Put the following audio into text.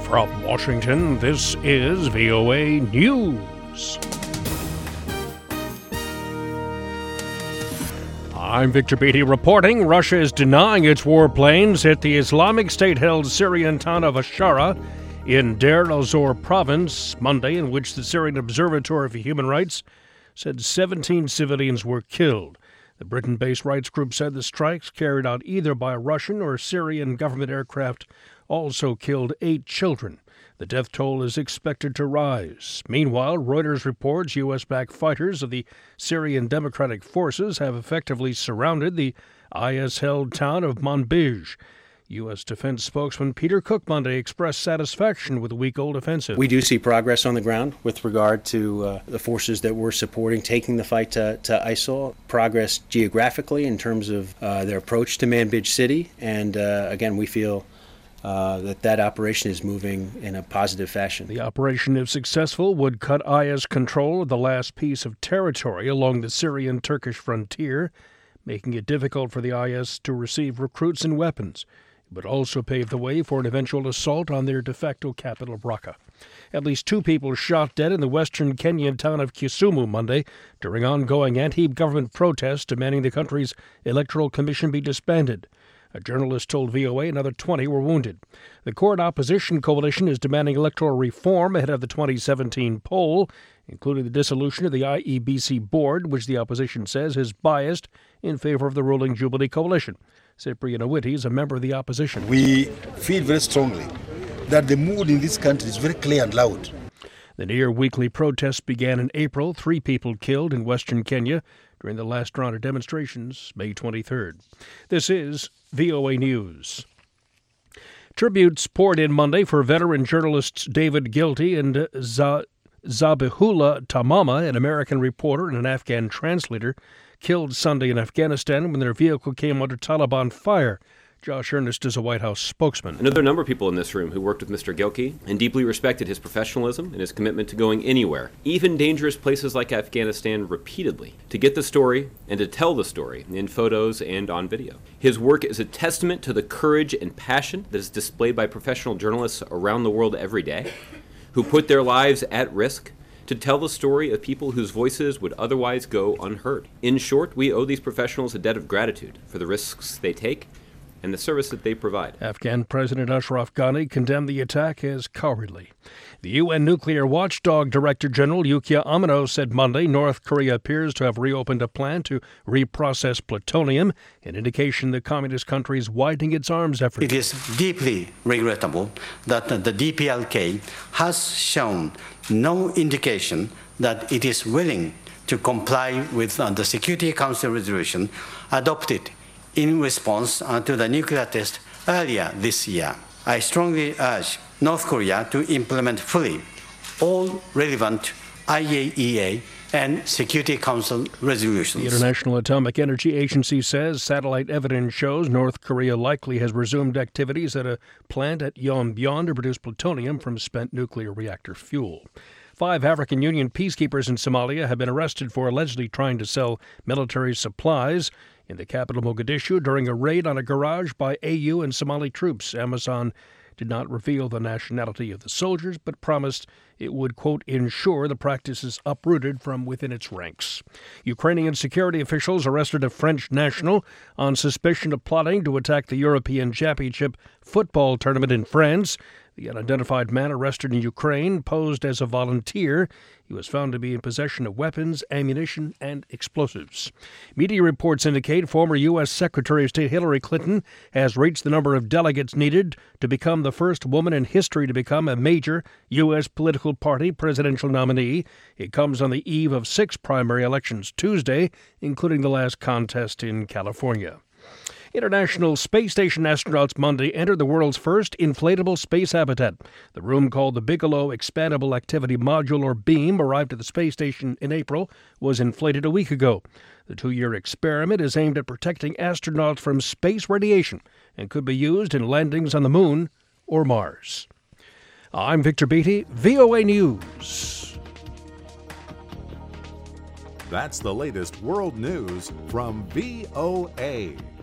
From Washington, this is VOA News. I'm Victor Beatty reporting. Russia is denying its warplanes hit the Islamic State-held Syrian town of Ashara in Deir el-Zor province Monday, in which the Syrian Observatory for Human Rights said 17 civilians were killed. The Britain-based rights group said the strikes, carried out either by Russian or Syrian government aircraft, also killed 8 children. The death toll is expected to rise. Meanwhile, Reuters reports U.S.-backed fighters of the Syrian Democratic Forces have effectively surrounded the IS-held town of Manbij. U.S. Defense spokesman Peter Cook Monday expressed satisfaction with the week-old offensive. We do see progress on the ground with regard to the forces that we're supporting taking the fight to ISIL. Progress geographically in terms of their approach to Manbij City. And again, we feel that operation is moving in a positive fashion. The operation, if successful, would cut IS control of the last piece of territory along the Syrian-Turkish frontier, making it difficult for the IS to receive recruits and weapons. It would also pave the way for an eventual assault on their de facto capital, Raqqa. At least 2 people shot dead in the western Kenyan town of Kisumu Monday during ongoing anti-government protests demanding the country's electoral commission be disbanded. A journalist told VOA another 20 were wounded. The court opposition coalition is demanding electoral reform ahead of the 2017 poll, including the dissolution of the IEBC board, which the opposition says is biased in favor of the ruling Jubilee coalition. Cyprian Owiti is a member of the opposition. We feel very strongly that the mood in this country is very clear and loud. The near-weekly protests began in April. 3 people killed in western Kenya during the last round of demonstrations, May 23rd. This is VOA News. Tributes poured in Monday for veteran journalists David Giltey and Zabihullah Tamama, an American reporter and an Afghan translator, killed Sunday in Afghanistan when their vehicle came under Taliban fire. Josh Earnest is a White House spokesman. I know there are a number of people in this room who worked with Mr. Giltey and deeply respected his professionalism and his commitment to going anywhere, even dangerous places like Afghanistan, repeatedly, to get the story and to tell the story in photos and on video. His work is a testament to the courage and passion that is displayed by professional journalists around the world every day, who put their lives at risk to tell the story of people whose voices would otherwise go unheard. In short, we owe these professionals a debt of gratitude for the risks they take and the service that they provide. Afghan President Ashraf Ghani condemned the attack as cowardly. The UN Nuclear Watchdog Director General Yukiya Amano said Monday North Korea appears to have reopened a plan to reprocess plutonium, an indication the communist country is widening its arms efforts. It is deeply regrettable that the DPLK has shown no indication that it is willing to comply with the Security Council resolution adopted in response to the nuclear test earlier this year. I strongly urge North Korea to implement fully all relevant IAEA and Security Council resolutions. The International Atomic Energy Agency says satellite evidence shows North Korea likely has resumed activities at a plant at Yongbyon to produce plutonium from spent nuclear reactor fuel. 5 African Union peacekeepers in Somalia have been arrested for allegedly trying to sell military supplies in the capital Mogadishu during a raid on a garage by AU and Somali troops. Amazon did not reveal the nationality of the soldiers, but promised it would, quote, ensure the practice is uprooted from within its ranks. Ukrainian security officials arrested a French national on suspicion of plotting to attack the European Championship football tournament in France. The unidentified man arrested in Ukraine posed as a volunteer. He was found to be in possession of weapons, ammunition, and explosives. Media reports indicate former U.S. Secretary of State Hillary Clinton has reached the number of delegates needed to become the first woman in history to become a major U.S. political party presidential nominee. It comes on the eve of 6 primary elections Tuesday, including the last contest in California. International Space Station astronauts Monday entered the world's first inflatable space habitat. The room, called the Bigelow Expandable Activity Module, or BEAM, arrived at the space station in April, was inflated a week ago. The 2-year experiment is aimed at protecting astronauts from space radiation and could be used in landings on the Moon or Mars. I'm Victor Beatty, VOA News. That's the latest world news from VOA.